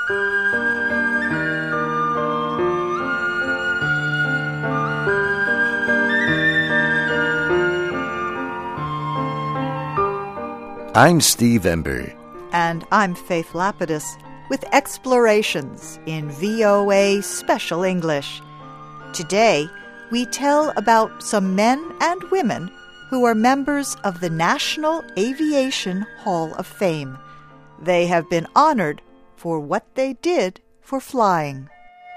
I'm Steve Ember. And I'm Faith Lapidus with Explorations in VOA Special English. Today, we tell about some men and women who are members of the National Aviation Hall of Fame. They have been honored for what they did for flying.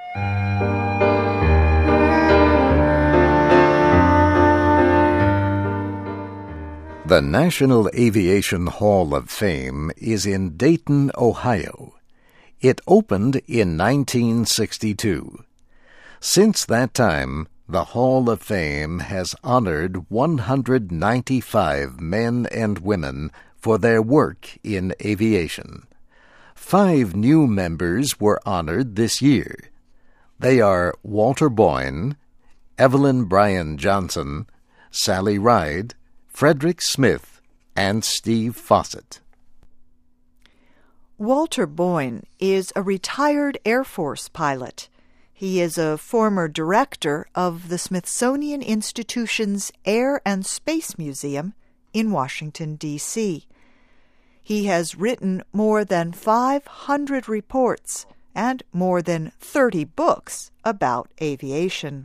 The National Aviation Hall of Fame is in Dayton, Ohio. It opened in 1962. Since that time, the Hall of Fame has honored 195 men and women for their work in aviation. 5 new members were honored this year. They are Walter Boyne, Evelyn Bryan Johnson, Sally Ride, Frederick Smith, and Steve Fossett. Walter Boyne is a retired Air Force pilot. He is a former director of the Smithsonian Institution's Air and Space Museum in Washington, D.C. He has written more than 500 reports and more than 30 books about aviation.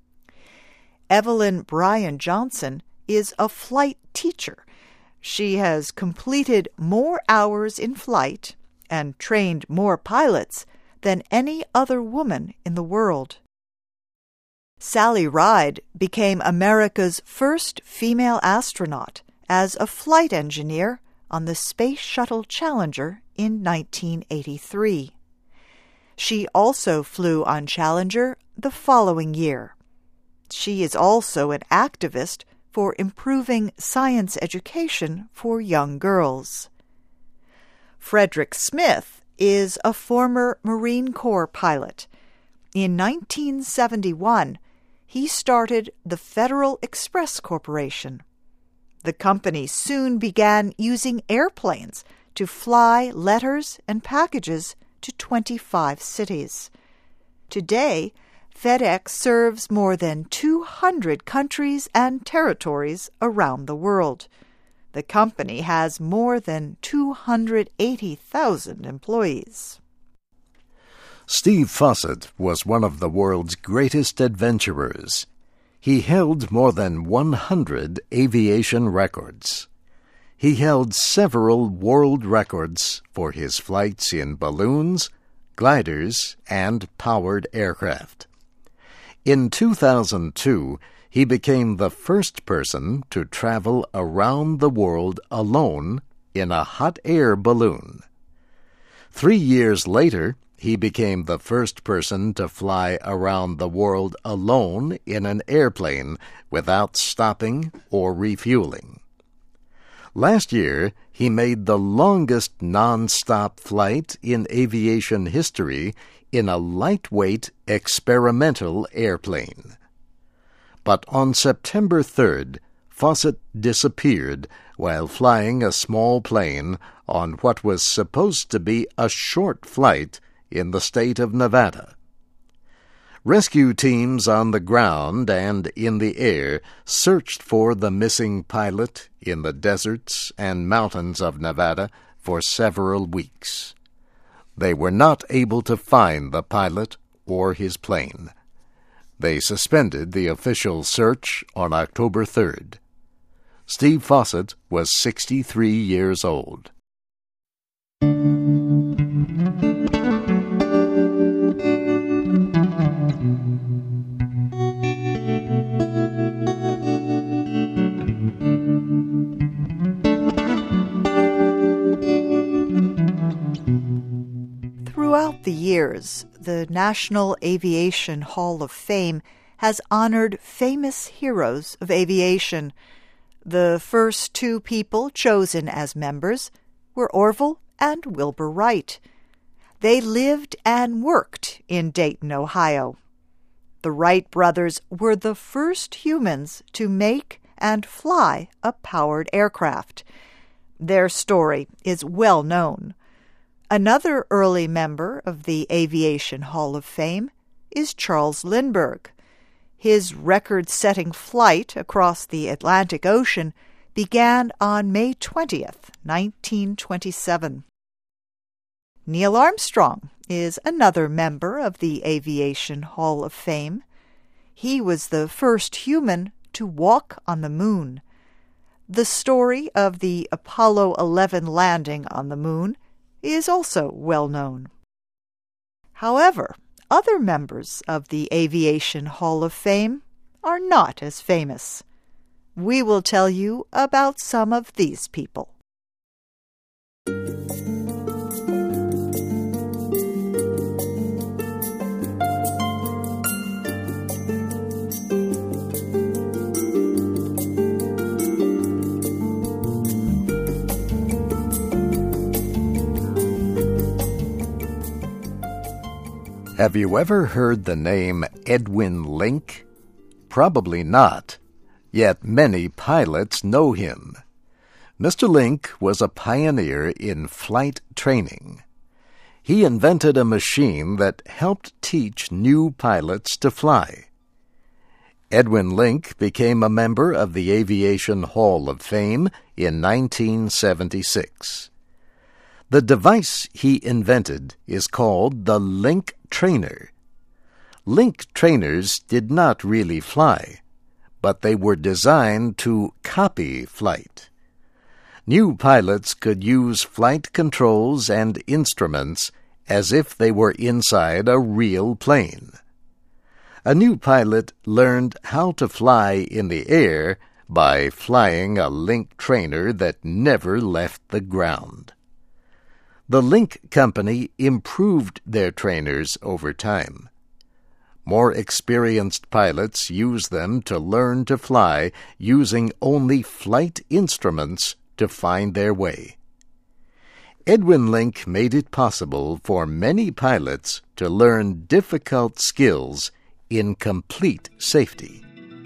Evelyn Bryan Johnson is a flight teacher. She has completed more hours in flight and trained more pilots than any other woman in the world. Sally Ride became America's first female astronaut as a flight engineer on the Space Shuttle Challenger in 1983. She also flew on Challenger the following year. She is also an activist for improving science education for young girls. Frederick Smith is a former Marine Corps pilot. In 1971, he started the Federal Express Corporation. The company soon began using airplanes to fly letters and packages to 25 cities. Today, FedEx serves more than 200 countries and territories around the world. The company has more than 280,000 employees. Steve Fossett was one of the world's greatest adventurers. He held more than 100 aviation records. He held several world records for his flights in balloons, gliders, and powered aircraft. In 2002, he became the first person to travel around the world alone in a hot air balloon. 3 years later, he became the first person to fly around the world alone in an airplane without stopping or refueling. Last year, he made the longest non-stop flight in aviation history in a lightweight experimental airplane. But on September 3rd, Fossett disappeared while flying a small plane on what was supposed to be a short flight in the state of Nevada. Rescue teams on the ground and in the air searched for the missing pilot in the deserts and mountains of Nevada for several weeks. They were not able to find the pilot or his plane. They suspended the official search on October 3rd. Steve Fossett was 63 years old. Throughout the years, the National Aviation Hall of Fame has honored famous heroes of aviation. The first 2 people chosen as members were Orville and Wilbur Wright. They lived and worked in Dayton, Ohio. The Wright brothers were the first humans to make and fly a powered aircraft. Their story is well known. Another early member of the Aviation Hall of Fame is Charles Lindbergh. His record-setting flight across the Atlantic Ocean began on May 20th, 1927. Neil Armstrong is another member of the Aviation Hall of Fame. He was the first human to walk on the moon. The story of the Apollo 11 landing on the moon is also well known. However, other members of the Aviation Hall of Fame are not as famous. We will tell you about some of these people. Have you ever heard the name Edwin Link? Probably not, yet many pilots know him. Mr. Link was a pioneer in flight training. He invented a machine that helped teach new pilots to fly. Edwin Link became a member of the Aviation Hall of Fame in 1976. The device he invented is called the Link Trainer. Link trainers did not really fly, but they were designed to copy flight. New pilots could use flight controls and instruments as if they were inside a real plane. A new pilot learned how to fly in the air by flying a Link trainer that never left the ground. The Link Company improved their trainers over time. More experienced pilots use them to learn to fly using only flight instruments to find their way. Edwin Link made it possible for many pilots to learn difficult skills in complete safety.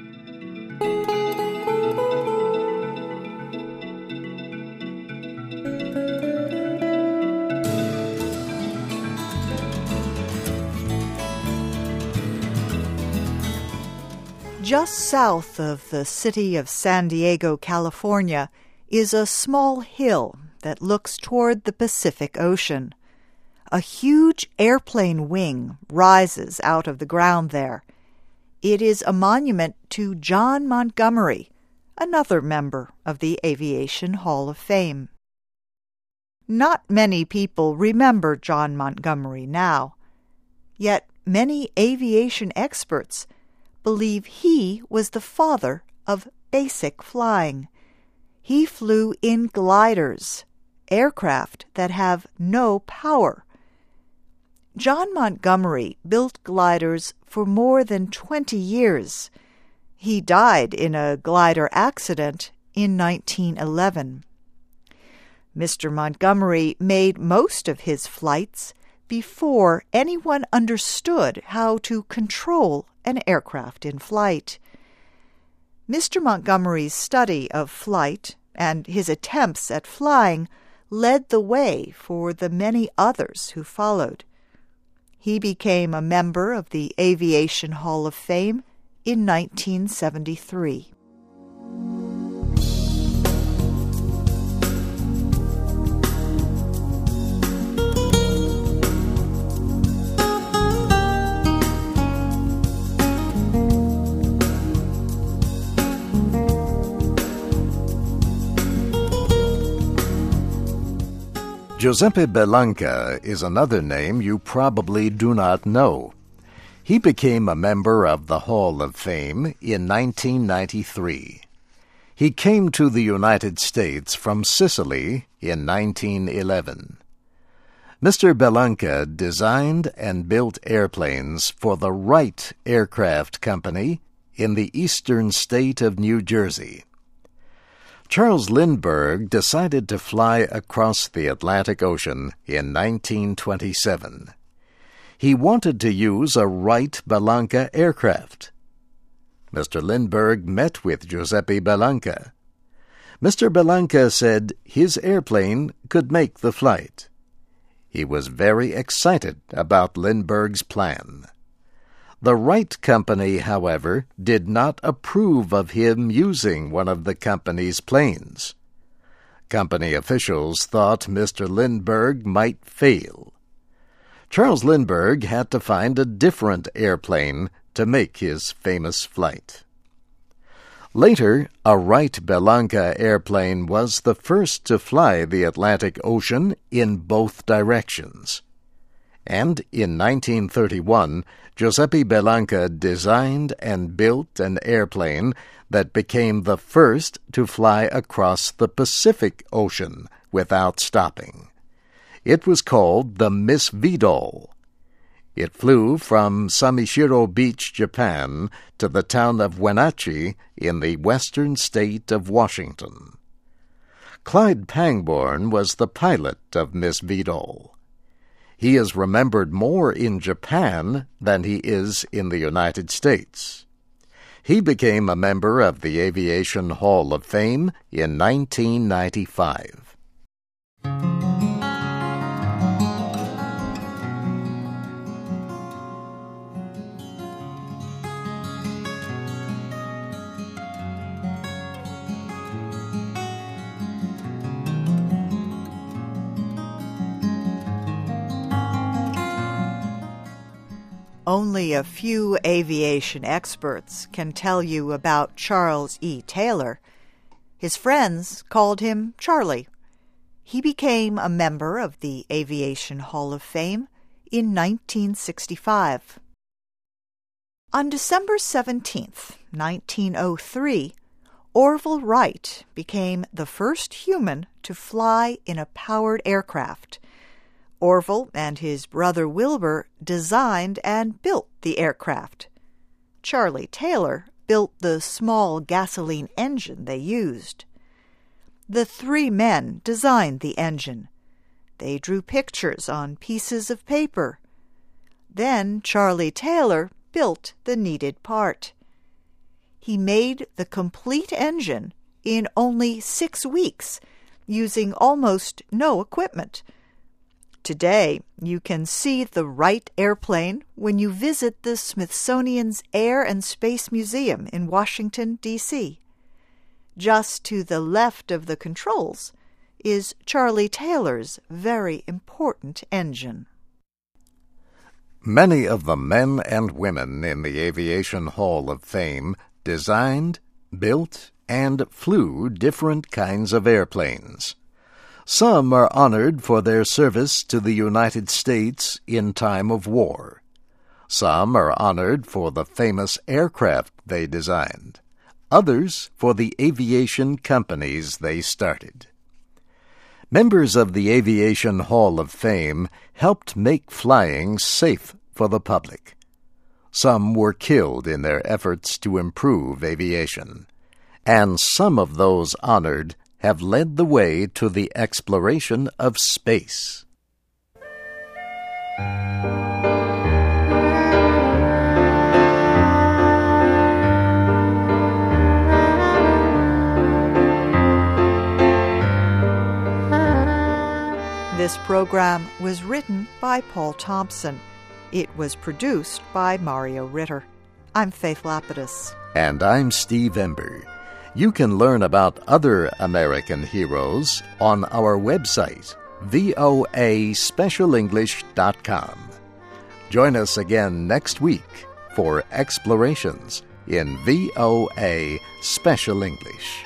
Just south of the city of San Diego, California, is a small hill that looks toward the Pacific Ocean. A huge airplane wing rises out of the ground there. It is a monument to John Montgomery, another member of the Aviation Hall of Fame. Not many people remember John Montgomery now, yet many aviation experts believe he was the father of basic flying. He flew in gliders, aircraft that have no power. John Montgomery built gliders for more than 20 years. He died in a glider accident in 1911. Mr. Montgomery made most of his flights before anyone understood how to control an aircraft in flight. Mr. Montgomery's study of flight and his attempts at flying led the way for the many others who followed. He became a member of the Aviation Hall of Fame in 1973. Giuseppe Bellanca is another name you probably do not know. He became a member of the Hall of Fame in 1993. He came to the United States from Sicily in 1911. Mr. Bellanca designed and built airplanes for the Wright Aircraft Company in the eastern state of New Jersey. Charles Lindbergh decided to fly across the Atlantic Ocean in 1927. He wanted to use a Wright Bellanca aircraft. Mr. Lindbergh met with Giuseppe Bellanca. Mr. Bellanca said his airplane could make the flight. He was very excited about Lindbergh's plan. The Wright Company, however, did not approve of him using one of the company's planes. Company officials thought Mr. Lindbergh might fail. Charles Lindbergh had to find a different airplane to make his famous flight. Later, a Wright-Bellanca airplane was the first to fly the Atlantic Ocean in both directions. And in 1931, Giuseppe Bellanca designed and built an airplane that became the first to fly across the Pacific Ocean without stopping. It was called the Miss Vidal. It flew from Samishiro Beach, Japan, to the town of Wenatchee in the western state of Washington. Clyde Pangborn was the pilot of Miss Vidal. He is remembered more in Japan than he is in the United States. He became a member of the Aviation Hall of Fame in 1995. Only a few aviation experts can tell you about Charles E. Taylor. His friends called him Charlie. He became a member of the Aviation Hall of Fame in 1965. On December 17, 1903, Orville Wright became the first human to fly in a powered aircraft. Orville and his brother Wilbur designed and built the aircraft. Charlie Taylor built the small gasoline engine they used. The three men designed the engine. They drew pictures on pieces of paper. Then Charlie Taylor built the needed part. He made the complete engine in only 6 weeks, using almost no equipment. Today, you can see the Wright airplane when you visit the Smithsonian's Air and Space Museum in Washington, D.C. Just to the left of the controls is Charlie Taylor's very important engine. Many of the men and women in the Aviation Hall of Fame designed, built, and flew different kinds of airplanes. Some are honored for their service to the United States in time of war. Some are honored for the famous aircraft they designed. Others for the aviation companies they started. Members of the Aviation Hall of Fame helped make flying safe for the public. Some were killed in their efforts to improve aviation, and some of those honored have led the way to the exploration of space. This program was written by Paul Thompson. It was produced by Mario Ritter. I'm Faith Lapidus. And I'm Steve Ember. You can learn about other American heroes on our website, voaspecialenglish.com. Join us again next week for Explorations in VOA Special English.